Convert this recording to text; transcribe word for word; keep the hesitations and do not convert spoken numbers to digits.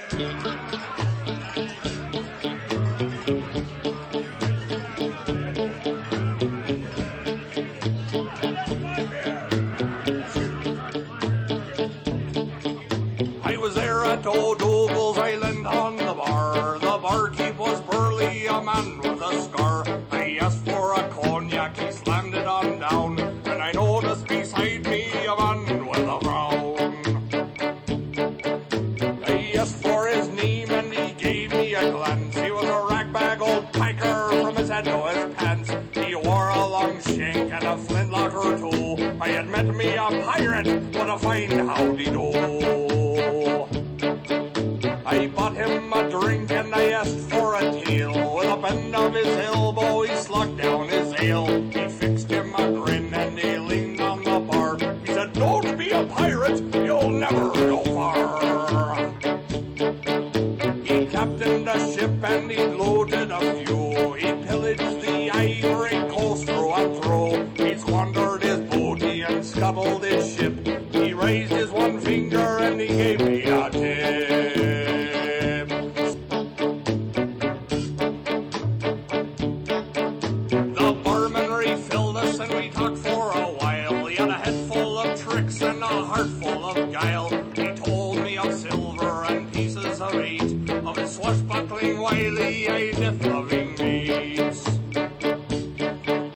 I was there at O'Dougal's Island on the bar. The barkeep was burly, a man with a scar. I asked for a cognac, he slammed it on down, and I noticed beside me a man with a frown. I asked for his name and he gave me a glance. He was a ragbag old piker from his head to his pants. He wore a long shank and a flintlock or two. I had met me a pirate, what a fine howdy-do. I bought him a drink and I asked for a tale. With a bend of his elbow he slugged down his ale. He fixed him a grin and he leaned on the bar. He said, "Don't be a pirate, you'll never go far." He captained a ship and he loaded a few. He pillaged the Ivory Coast through and through. He squandered his booty and scuttled his ship. He raised his one finger and he gave me a tip. The barman refilled us and we talked for a while. He had a head full of tricks and a heart full of guile.